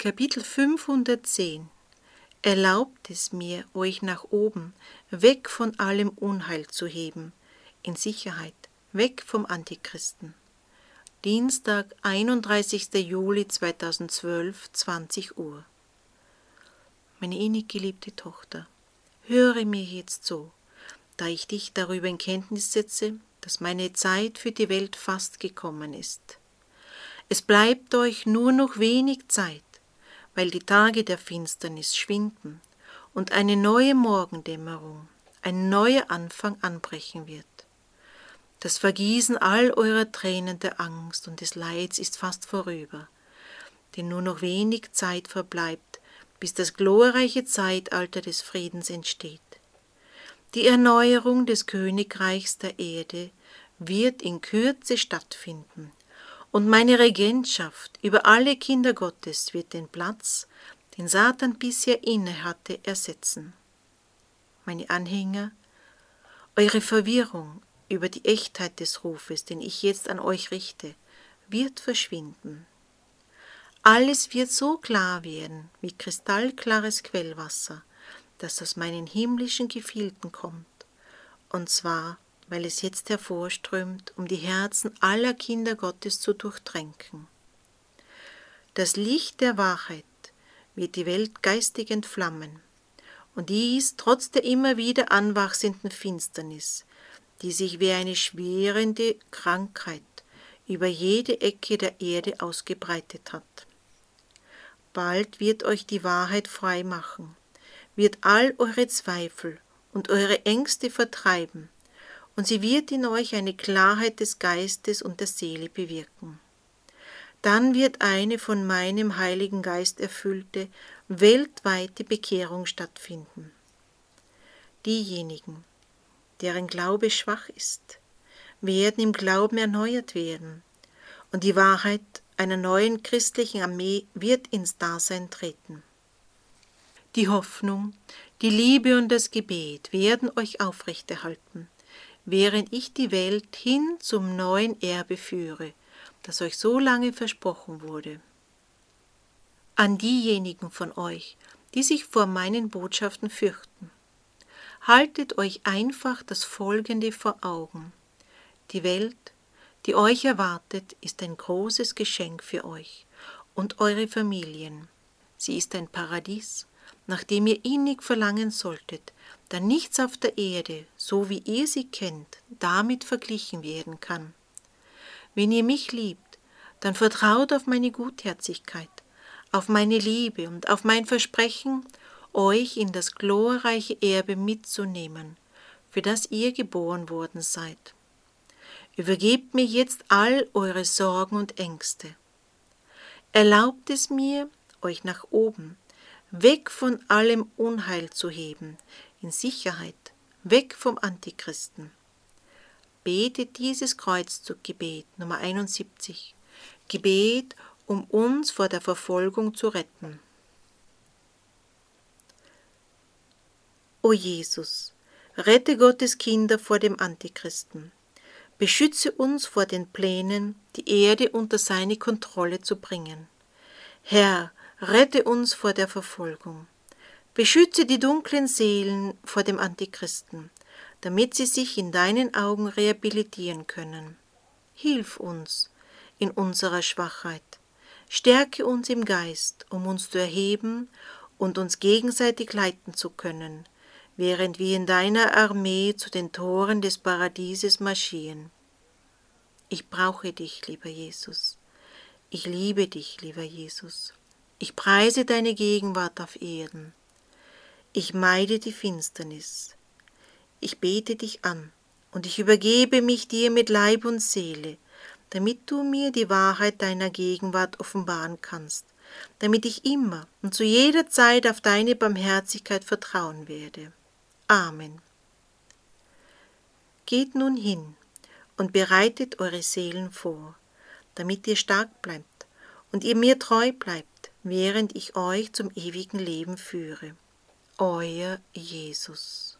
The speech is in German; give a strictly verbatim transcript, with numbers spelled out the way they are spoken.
Kapitel fünfhundertzehn. Erlaubt es mir, euch nach oben, weg von allem Unheil zu heben, in Sicherheit, weg vom Antichristen. Dienstag, einunddreißigster Juli zweitausendzwölf, zwanzig Uhr. Meine innig geliebte Tochter, höre mir jetzt zu, da ich dich darüber in Kenntnis setze, dass meine Zeit für die Welt fast gekommen ist. Es bleibt euch nur noch wenig Zeit, weil die Tage der Finsternis schwinden und eine neue Morgendämmerung, ein neuer Anfang anbrechen wird. Das Vergießen all eurer Tränen der Angst und des Leids ist fast vorüber, denn nur noch wenig Zeit verbleibt, bis das glorreiche Zeitalter des Friedens entsteht. Die Erneuerung des Königreichs der Erde wird in Kürze stattfinden, und meine Regentschaft über alle Kinder Gottes wird den Platz, den Satan bisher innehatte, ersetzen. Meine Anhänger, eure Verwirrung über die Echtheit des Rufes, den ich jetzt an euch richte, wird verschwinden. Alles wird so klar werden wie kristallklares Quellwasser, das aus meinen himmlischen Gefilden kommt, und zwar weil es jetzt hervorströmt, um die Herzen aller Kinder Gottes zu durchtränken. Das Licht der Wahrheit wird die Welt geistig entflammen, und dies trotz der immer wieder anwachsenden Finsternis, die sich wie eine schwerende Krankheit über jede Ecke der Erde ausgebreitet hat. Bald wird euch die Wahrheit frei machen, wird all eure Zweifel und eure Ängste vertreiben, und sie wird in euch eine Klarheit des Geistes und der Seele bewirken. Dann wird eine von meinem Heiligen Geist erfüllte, weltweite Bekehrung stattfinden. Diejenigen, deren Glaube schwach ist, werden im Glauben erneuert werden, und die Wahrheit einer neuen christlichen Armee wird ins Dasein treten. Die Hoffnung, die Liebe und das Gebet werden euch aufrechterhalten, während ich die Welt hin zum neuen Erbe führe, das euch so lange versprochen wurde. An diejenigen von euch, die sich vor meinen Botschaften fürchten, haltet euch einfach das Folgende vor Augen. Die Welt, die euch erwartet, ist ein großes Geschenk für euch und eure Familien. Sie ist ein Paradies, nach dem ihr innig verlangen solltet, da nichts auf der Erde, so wie ihr sie kennt, damit verglichen werden kann. Wenn ihr mich liebt, dann vertraut auf meine Gutherzigkeit, auf meine Liebe und auf mein Versprechen, euch in das glorreiche Erbe mitzunehmen, für das ihr geboren worden seid. Übergebt mir jetzt all eure Sorgen und Ängste. Erlaubt es mir, euch nach oben, weg von allem Unheil zu heben, in Sicherheit, weg vom Antichristen. Betet dieses Kreuzzuggebet Nummer einundsiebzig, Gebet, um uns vor der Verfolgung zu retten. O Jesus, rette Gottes Kinder vor dem Antichristen. Beschütze uns vor den Plänen, die Erde unter seine Kontrolle zu bringen. Herr, rette uns vor der Verfolgung. Beschütze die dunklen Seelen vor dem Antichristen, damit sie sich in deinen Augen rehabilitieren können. Hilf uns in unserer Schwachheit. Stärke uns im Geist, um uns zu erheben und uns gegenseitig leiten zu können, während wir in deiner Armee zu den Toren des Paradieses marschieren. Ich brauche dich, lieber Jesus. Ich liebe dich, lieber Jesus. Ich preise deine Gegenwart auf Erden. Ich meide die Finsternis. Ich bete dich an und ich übergebe mich dir mit Leib und Seele, damit du mir die Wahrheit deiner Gegenwart offenbaren kannst, damit ich immer und zu jeder Zeit auf deine Barmherzigkeit vertrauen werde. Amen. Geht nun hin und bereitet eure Seelen vor, damit ihr stark bleibt und ihr mir treu bleibt, während ich euch zum ewigen Leben führe. Euer Jesus.